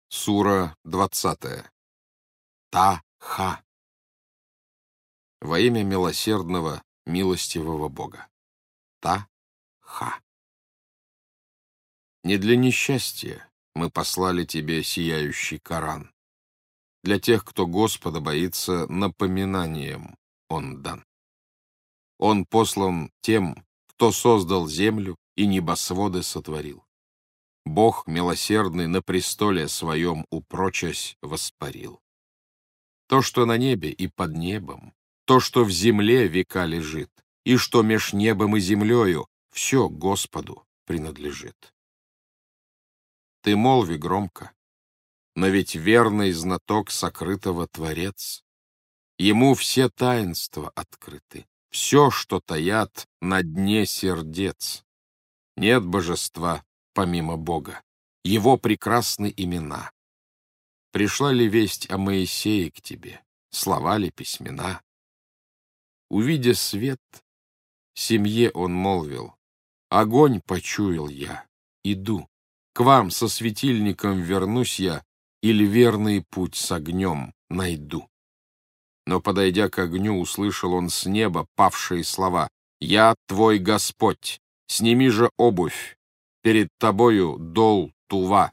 Сура 20. Та-ха. Во имя милосердного, милостивого Бога. Та-ха. Не для несчастья мы послали тебе сияющий Коран. Для тех, кто Господа боится, напоминанием он дан. Он послан тем, кто создал землю и небосводы сотворил. Бог милосердный на престоле своем упрочась воспарил. То, что на небе и под небом, то, что в земле века лежит, и что меж небом и землею, все Господу принадлежит. Ты молви громко, но ведь верный знаток сокрытого Творец. Ему все таинства открыты, все, что таят на дне сердец. Нет божества помимо Бога, его прекрасны имена. Пришла ли весть о Моисее к тебе, слова ли письмена? Увидя свет, семье он молвил: огонь почуял я, иду, к вам со светильником вернусь я, или верный путь с огнем найду. Но, подойдя к огню, услышал он с неба павшие слова: я твой Господь, сними же обувь, перед тобою дол Тува.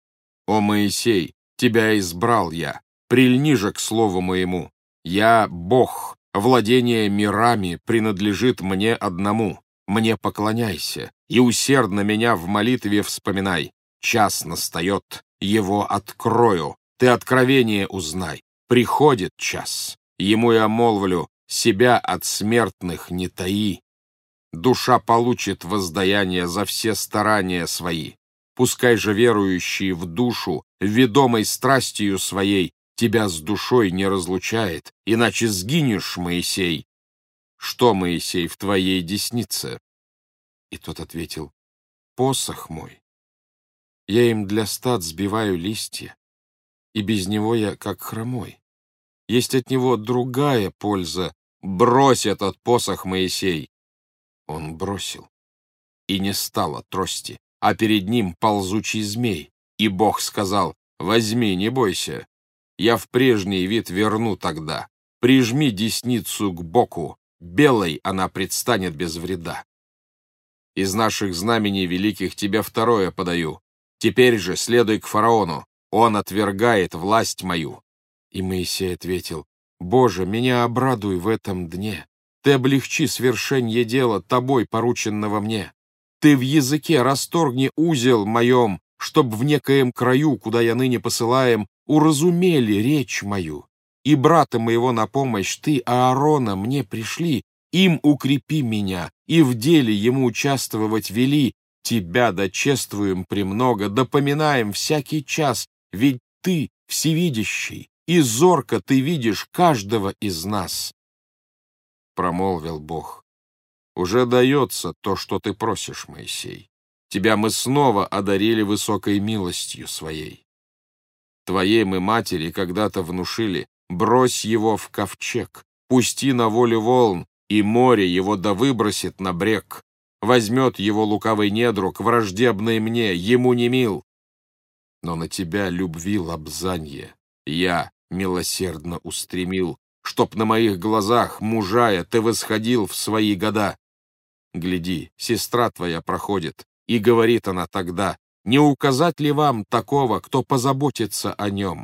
О Моисей, тебя избрал я, прильни же к слову моему. Я Бог, владение мирами принадлежит мне одному. Мне поклоняйся и усердно меня в молитве вспоминай. Час настает, его открою, ты откровение узнай. Приходит час, ему я молвлю: себя от смертных не таи. Душа получит воздаяние за все старания свои. Пускай же верующий в душу, ведомой страстью своей, тебя с душой не разлучает, иначе сгинешь, Моисей. Что, Моисей, в твоей деснице? И тот ответил: посох мой. Я им для стад сбиваю листья, и без него я как хромой. Есть от него другая польза. Брось этот посох, Моисей. Он бросил, и не стало трости, а перед ним ползучий змей. И Бог сказал: возьми, не бойся, я в прежний вид верну тогда. Прижми десницу к боку, белой она предстанет без вреда. Из наших знамений великих тебе второе подаю. Теперь же следуй к фараону, он отвергает власть мою. И Моисей ответил: Боже, меня обрадуй в этом дне. Ты облегчи свершенье дела тобой порученного мне. Ты в языке расторгни узел моем, чтоб в некоем краю, куда я ныне посылаем, уразумели речь мою. И брата моего на помощь ты, Аарона, мне пришли, им укрепи меня, и в деле ему участвовать вели. Тебя дочествуем премного, допоминаем всякий час, ведь ты всевидящий, и зорко ты видишь каждого из нас. Промолвил Бог: уже дается то, что ты просишь, Моисей. Тебя мы снова одарили высокой милостью своей. Твоей мы матери когда-то внушили: брось его в ковчег, пусти на волю волн, и море его да выбросит на брег. Возьмет его лукавый недруг, враждебный мне, ему не мил. Но на тебя любви лобзанье я милосердно устремил, чтоб на моих глазах, мужая, ты восходил в свои года. Гляди, сестра твоя проходит, и говорит она тогда: не указать ли вам такого, кто позаботится о нем?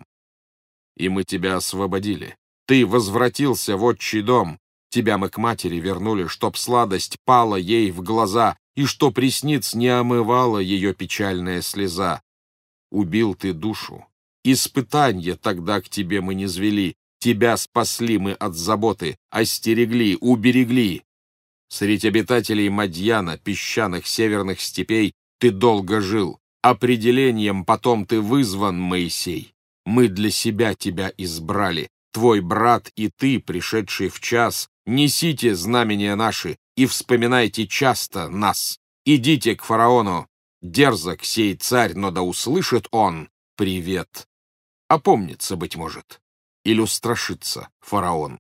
И мы тебя освободили, ты возвратился в отчий дом, тебя мы к матери вернули, чтоб сладость пала ей в глаза, и чтоб ресниц не омывала ее печальная слеза. Убил ты душу, испытанье тогда к тебе мы не звели, тебя спасли мы от заботы, остерегли, уберегли. Средь обитателей Мадьяна, песчаных северных степей, ты долго жил. Определением потом ты вызван, Моисей. Мы для себя тебя избрали. Твой брат и ты, пришедший в час, несите знамения наши и вспоминайте часто нас. Идите к фараону. Дерзок сей царь, но да услышит он привет. Опомнится, быть может, или устрашится фараон.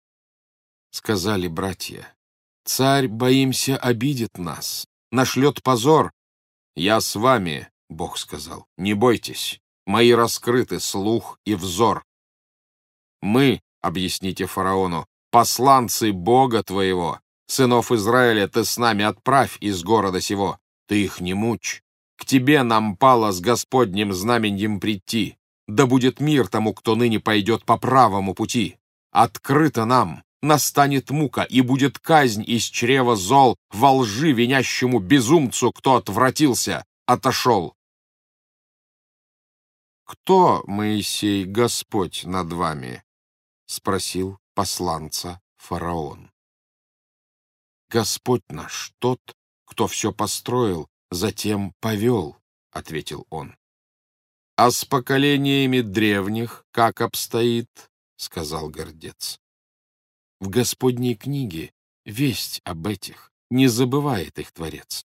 Сказали братья: царь, боимся, обидит нас, нашлет позор. Я с вами, Бог сказал, не бойтесь, мои раскрыты слух и взор. Мы, объясните фараону, посланцы Бога твоего, сынов Израиля ты с нами отправь из города сего, ты их не мучь. К тебе нам пало с Господним знаменьем прийти, да будет мир тому, кто ныне пойдет по правому пути. Открыто нам, настанет мука, и будет казнь из чрева зол во лжи винящему безумцу, кто отвратился, отошел. «Кто, Моисей, Господь над вами?» — спросил посланца фараон. «Господь наш, тот, кто все построил, затем повел», — ответил он. «А с поколениями древних как обстоит?» — сказал гордец. «В Господней книге весть об этих, не забывает их Творец».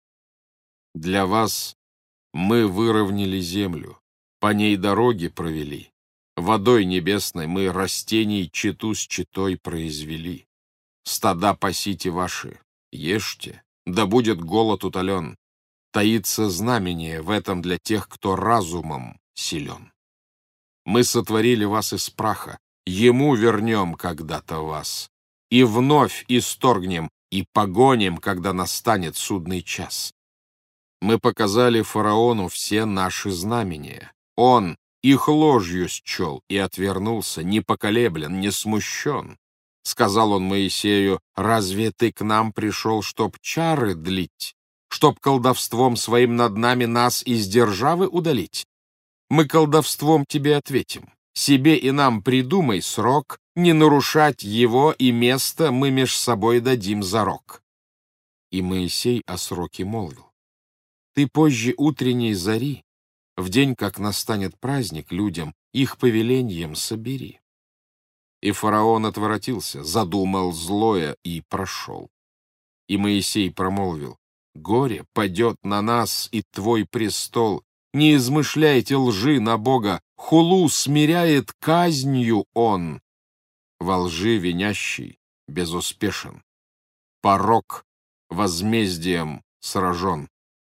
«Для вас мы выровняли землю, по ней дороги провели, водой небесной мы растений чету с четой произвели. Стада пасите ваши, ешьте, да будет голод утолен. Таится знамение в этом для тех, кто разумом силен. Мы сотворили вас из праха, ему вернем когда-то вас, и вновь исторгнем, и погоним, когда настанет судный час. Мы показали фараону все наши знамения. Он их ложью счел и отвернулся, не поколеблен, не смущен. Сказал он Моисею: «Разве ты к нам пришел, чтоб чары длить, чтоб колдовством своим над нами нас из державы удалить? Мы колдовством тебе ответим. Себе и нам придумай срок, не нарушать его и место мы меж собой дадим зарок». И Моисей о сроке молвил: «Ты позже утренней зари, в день, как настанет праздник людям, их повелением собери». И фараон отворотился, задумал злое и прошел. И Моисей промолвил: «Горе падет на нас и твой престол. Не измышляйте лжи на Бога, хулу смиряет казнью он. Во лжи винящий безуспешен, порок возмездием сражен».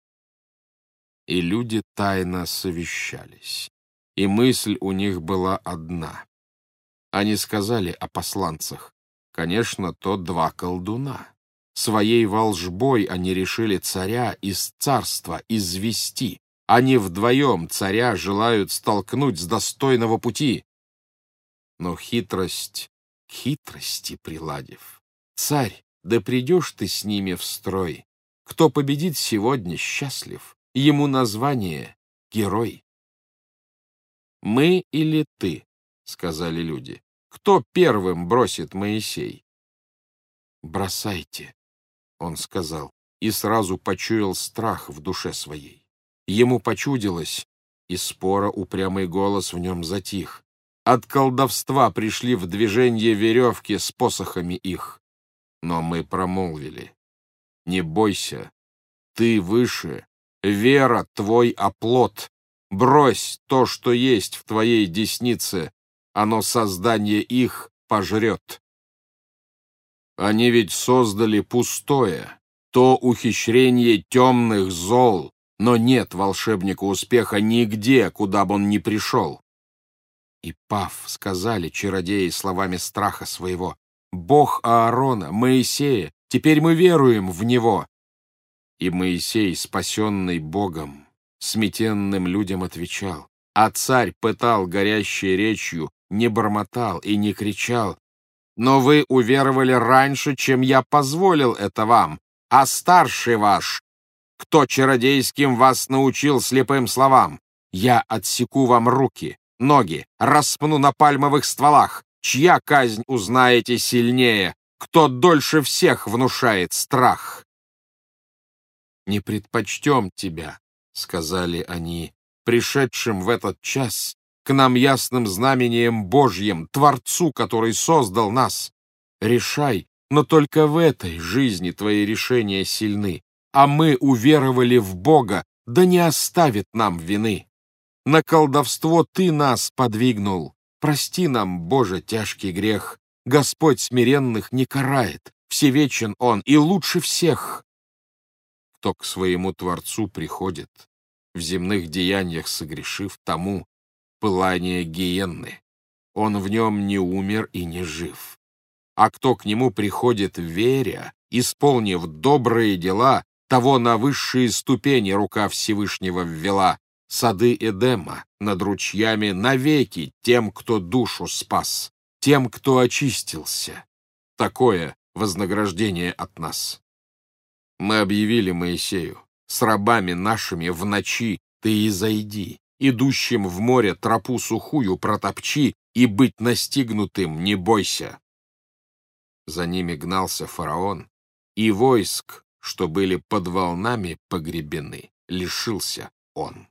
И люди тайно совещались, и мысль у них была одна. Они сказали о посланцах: «Конечно, то два колдуна. Своей волжбой они решили царя из царства извести. Они вдвоем царя желают столкнуть с достойного пути». Но хитрость к хитрости приладив: «Царь, да придешь ты с ними в строй. Кто победит сегодня, счастлив, ему название — герой». «Мы или ты?» — сказали люди. «Кто первым бросит Моисей?» «Бросайте», — он сказал, и сразу почуял страх в душе своей. Ему почудилось, и спора упрямый голос в нем затих. От колдовства пришли в движение веревки с посохами их. Но мы промолвили: «Не бойся, ты выше, вера твой оплот. Брось то, что есть в твоей деснице, оно создание их пожрет». Они ведь создали пустое, то ухищрение темных зол, но нет волшебнику успеха нигде, куда бы он ни пришел. И пав сказали чародеи словами страха своего: «Бог Аарона, Моисея, теперь мы веруем в него». И Моисей, спасенный Богом, сметенным людям отвечал, а царь пытал горящей речью, не бормотал и не кричал: «Но вы уверовали раньше, чем я позволил это вам, а старший ваш, кто чародейским вас научил слепым словам, я отсеку вам руки, ноги, распну на пальмовых стволах, чья казнь узнаете сильнее, кто дольше всех внушает страх». «Не предпочтем тебя», — сказали они, «пришедшим в этот час к нам ясным знамением Божьим, Творцу, который создал нас. Решай, но только в этой жизни твои решения сильны, а мы уверовали в Бога, да не оставит нам вины. На колдовство ты нас подвигнул, прости нам, Боже, тяжкий грех. Господь смиренных не карает, всевечен Он и лучше всех». Кто к своему Творцу приходит, в земных деяниях согрешив, тому пылание гиенны. Он в нем не умер и не жив. А кто к нему приходит веря, исполнив добрые дела, того на высшие ступени рука Всевышнего ввела, сады Эдема над ручьями навеки тем, кто душу спас, тем, кто очистился. Такое вознаграждение от нас. Мы объявили Моисею: с рабами нашими в ночи ты и зайди, идущим в море тропу сухую протопчи, и быть настигнутым не бойся. За ними гнался фараон, и войск, что были под волнами погребены, лишился он.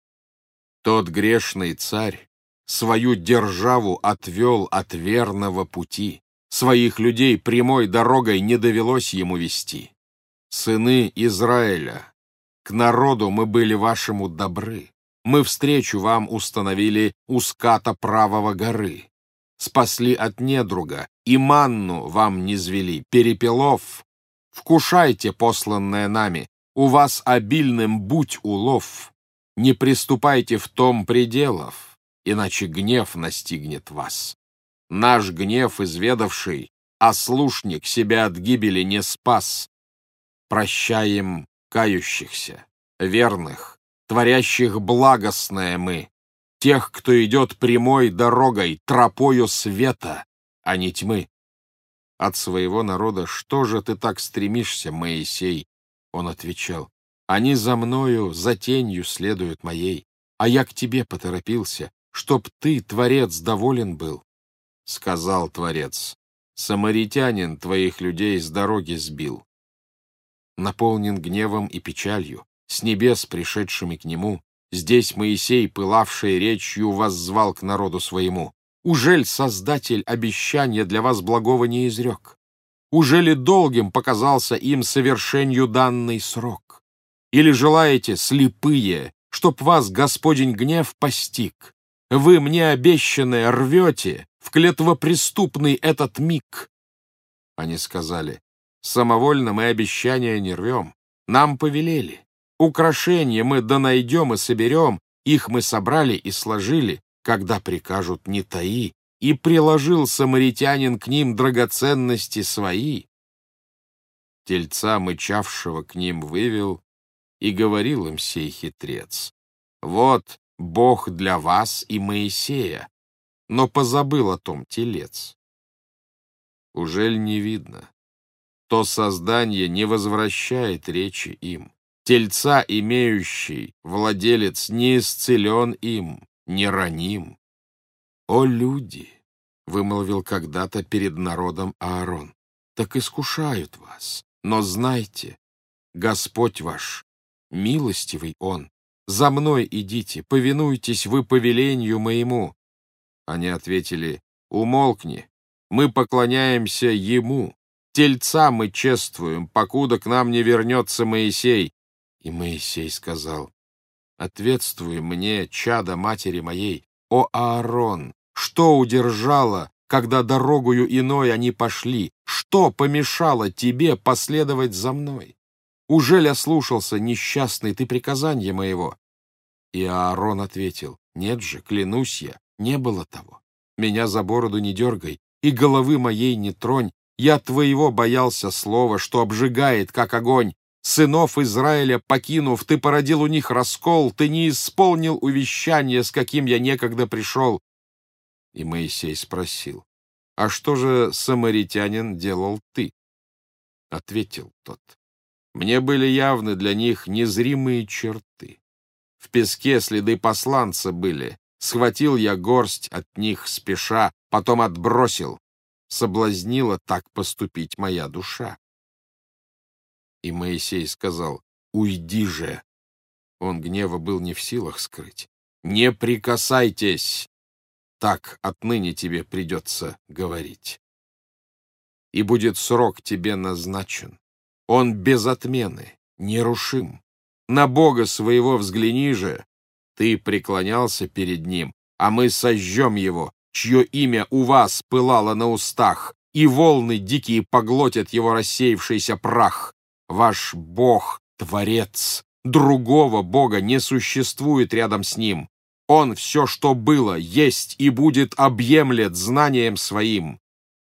Тот грешный царь свою державу отвел от верного пути, своих людей прямой дорогой не довелось ему вести. Сыны Израиля, к народу мы были вашему добры, мы встречу вам установили у ската правого горы, спасли от недруга, и манну вам низвели, перепелов. Вкушайте посланное нами, у вас обильным будь улов. Не приступайте в том пределов, иначе гнев настигнет вас. Наш гнев изведавший, ослушник себя от гибели не спас. Прощаем кающихся, верных, творящих благостное мы, тех, кто идет прямой дорогой, тропою света, а не тьмы. От своего народа что же ты так стремишься, Моисей? Он отвечал: они за мною, за тенью следуют моей, а я к тебе поторопился, чтоб ты, Творец, доволен был. Сказал Творец: самаритянин твоих людей с дороги сбил. Наполнен гневом и печалью, с небес пришедшими к нему, здесь Моисей, пылавший речью, воззвал к народу своему: ужель Создатель обещания для вас благого не изрек? Ужели долгим показался им совершению данный срок? Или желаете, слепые, чтоб вас Господень гнев постиг? Вы мне обещанное рвете в клетвопреступный этот миг. Они сказали: самовольно мы обещания не рвем, нам повелели. Украшения мы донайдем и соберем, их мы собрали и сложили, когда прикажут не таи, и приложил самаритянин к ним драгоценности свои. Тельца мычавшего к ним вывел, и говорил им сей хитрец: вот Бог для вас и Моисея, но позабыл о том телец. Ужель не видно? То создание не возвращает речи им. Тельца имеющий, владелец, не исцелен им, не раним. «О, люди!» — вымолвил когда-то перед народом Аарон. «Так искушают вас, но знайте, Господь ваш, милостивый Он, за мной идите, повинуйтесь вы повелению моему». Они ответили: «Умолкни, мы поклоняемся Ему, тельца мы чествуем, покуда к нам не вернется Моисей». И Моисей сказал: «Ответствуй мне, чадо матери моей, о Аарон, что удержало, когда дорогою иной они пошли? Что помешало тебе последовать за мной? Ужель ослушался, несчастный, ты приказания моего?» И Аарон ответил: «Нет же, клянусь я, не было того. Меня за бороду не дергай, и головы моей не тронь. Я твоего боялся слова, что обжигает, как огонь. Сынов Израиля покинув, ты породил у них раскол, ты не исполнил увещания, с каким я некогда пришел». И Моисей спросил: «А что же, самаритянин, делал ты?» Ответил тот: «Мне были явны для них незримые черты. В песке следы посланца были. Схватил я горсть от них спеша, потом отбросил. Соблазнила так поступить моя душа». И Моисей сказал: «Уйди же!» Он гнева был не в силах скрыть. «Не прикасайтесь! Так отныне тебе придется говорить. И будет срок тебе назначен. Он без отмены, нерушим. На Бога своего взгляни же. Ты преклонялся перед Ним, а мы сожжем Его, чье имя у вас пылало на устах, и волны дикие поглотят Его рассеявшийся прах. Ваш Бог — Творец, Другого Бога не существует рядом с Ним. Он все, что было, есть и будет, объемлет знанием своим.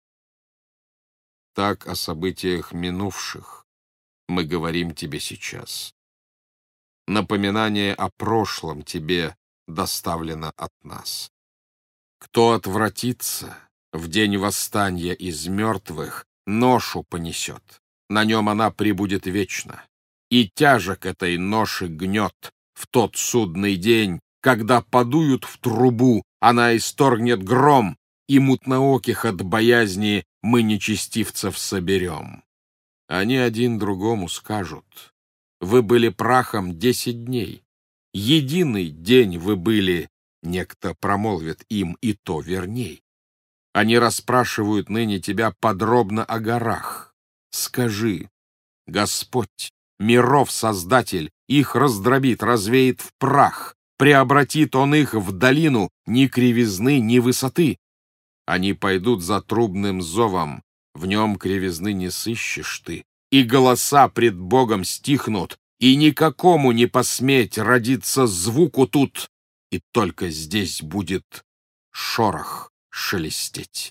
Так о событиях минувших мы говорим тебе сейчас. Напоминание о прошлом тебе доставлено от нас. Кто отвратится в день восстания из мертвых, ношу понесет, на нем она пребудет вечно, и тяжек этой ноши гнет в тот судный день, когда подуют в трубу, она исторгнет гром, и мутнооких от боязни мы нечестивцев соберем. Они один другому скажут: вы были прахом 10 дней, единый день вы были, некто промолвит им, и то верней. Они расспрашивают ныне тебя подробно о горах. Скажи: Господь, миров Создатель, их раздробит, развеет в прах, преобратит Он их в долину ни кривизны, ни высоты. Они пойдут за трубным зовом, в нем кривизны не сыщешь ты, и голоса пред Богом стихнут, и никакому не посметь родиться звуку тут, и только здесь будет шорох шелестеть.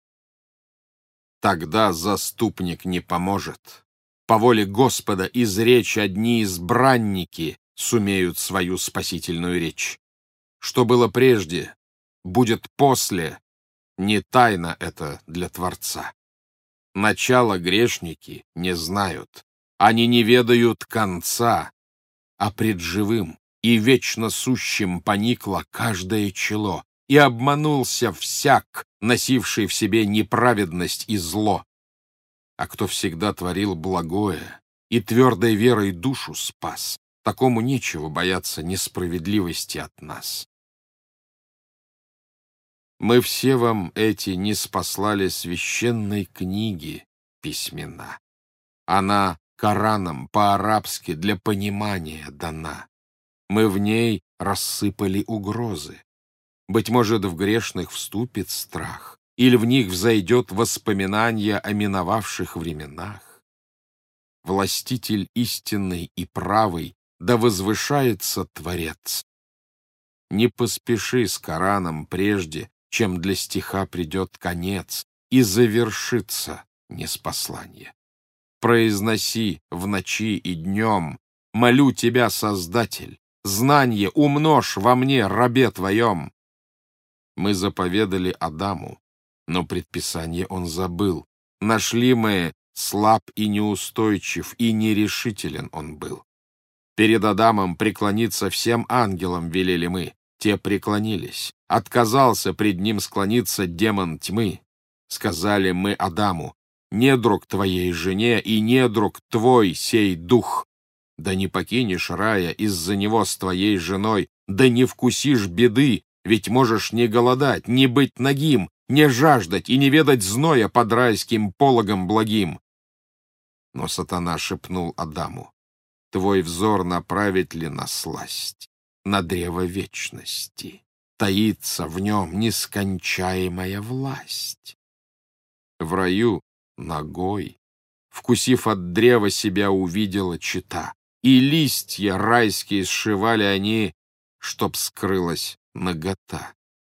Тогда заступник не поможет. По воле Господа изречь одни избранники сумеют свою спасительную речь. Что было прежде, будет после, не тайна это для Творца. Начало грешники не знают, они не ведают конца, а пред живым и вечно сущим поникло каждое чело, и обманулся всяк, носивший в себе неправедность и зло. А кто всегда творил благое и твердой верой душу спас, такому нечего бояться несправедливости от нас. Мы все вам эти ниспослали священной книги письмена. Она Кораном по-арабски для понимания дана. Мы в ней рассыпали угрозы. Быть может, в грешных вступит страх, или в них взойдет воспоминание о миновавших временах. Властитель истинный и правый, да возвышается Творец. Не поспеши с Кораном прежде, чем для стиха придет конец, и завершится ниспослание. Произноси в ночи и днем: молю тебя, Создатель, знанье умножь во мне, рабе твоем. Мы заповедали Адаму, но предписание он забыл. Нашли мы, слаб и неустойчив, и нерешителен он был. Перед Адамом преклониться всем ангелам велели мы. Те преклонились. Отказался пред ним склониться демон тьмы. Сказали мы Адаму: недруг твоей жене и недруг твой сей дух. Да не покинешь рая из-за него с твоей женой, да не вкусишь беды, ведь можешь не голодать, не быть нагим, не жаждать и не ведать зноя под райским пологом благим. Но сатана шепнул Адаму: твой взор направит ли на сласть, на древо вечности? Таится в нем нескончаемая власть. В раю ногой, вкусив от древа, себя увидела чета, и листья райские сшивали они, чтоб скрылась нагота.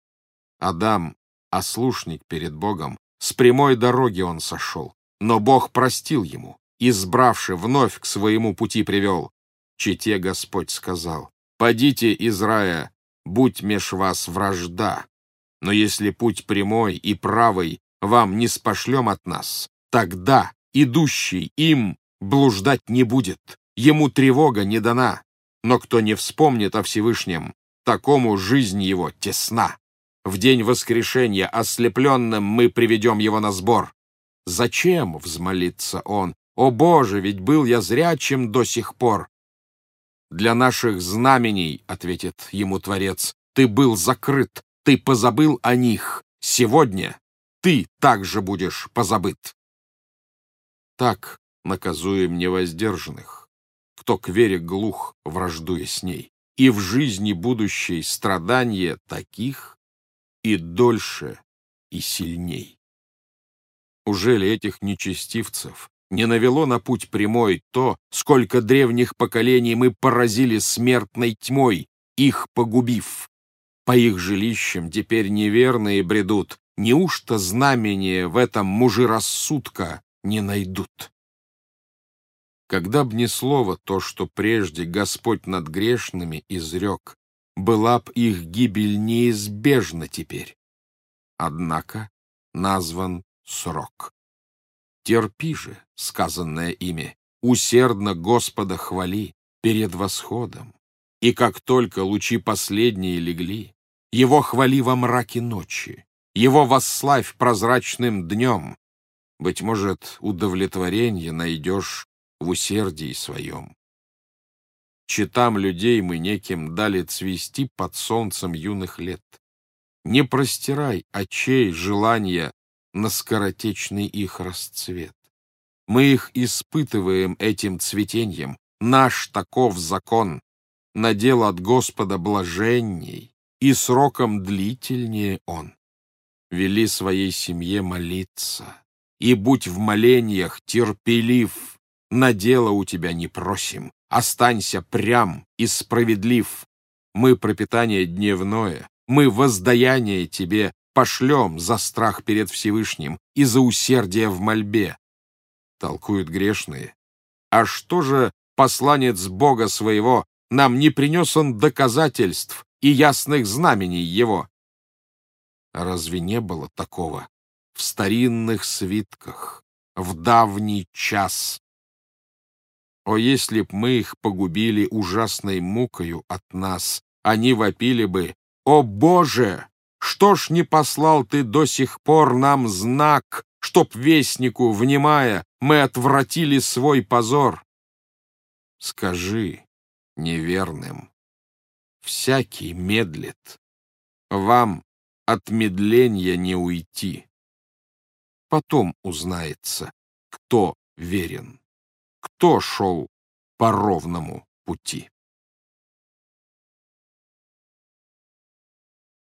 Адам, ослушник перед Богом, с прямой дороги он сошел, но Бог простил ему, избравши, вновь к своему пути привел. Чете Господь сказал: «Падите из рая, будь меж вас вражда, но если путь прямой и правый вам не спошлем от нас, тогда идущий им блуждать не будет, ему тревога не дана, но кто не вспомнит о Всевышнем, такому жизнь его тесна. В день воскрешения ослепленным мы приведем его на сбор». «Зачем?» — взмолится он. «О Боже, ведь был я зрячим до сих пор». «Для наших знамений, — ответит ему Творец, — ты был закрыт, ты позабыл о них. Сегодня ты также будешь позабыт». Так наказуем невоздержанных, кто к вере глух, враждуя с ней, и в жизни будущей страдания таких и дольше, и сильней. Ужели этих нечестивцев не навело на путь прямой то, сколько древних поколений мы поразили смертной тьмой, их погубив. По их жилищам теперь неверные бредут, неужто знамение в этом мужи рассудка не найдут? Когда б ни слово то, что прежде Господь над грешными изрек, была б их гибель неизбежна теперь. Однако назван срок. Терпи же, сказанное ими, усердно Господа хвали перед восходом, и как только лучи последние легли, Его хвали во мраке ночи, Его восславь прозрачным днем. Быть может, удовлетворенье найдешь в усердии своем. Читам людей мы неким дали цвести под солнцем юных лет. Не простирай очей желания на скоротечный их расцвет. Мы их испытываем этим цветеньем, наш таков закон, надел от Господа блаженней, и сроком длительнее он. Вели своей семье молиться, и будь в молениях терпелив, на дело у тебя не просим, останься прям и справедлив. Мы пропитание дневное, мы воздаяние тебе пошлем за страх перед Всевышним и за усердие в мольбе. Толкуют грешные. А что же посланец Бога своего, нам не принес он доказательств и ясных знамений его? Разве не было такого в старинных свитках, в давний час? О, если б мы их погубили ужасной мукою от нас, они вопили бы: «О, Боже! Что ж не послал ты до сих пор нам знак, чтоб вестнику, внимая, мы отвратили свой позор?» Скажи неверным: всякий медлит, вам от медленья не уйти. Потом узнается, кто верен, кто шел по ровному пути.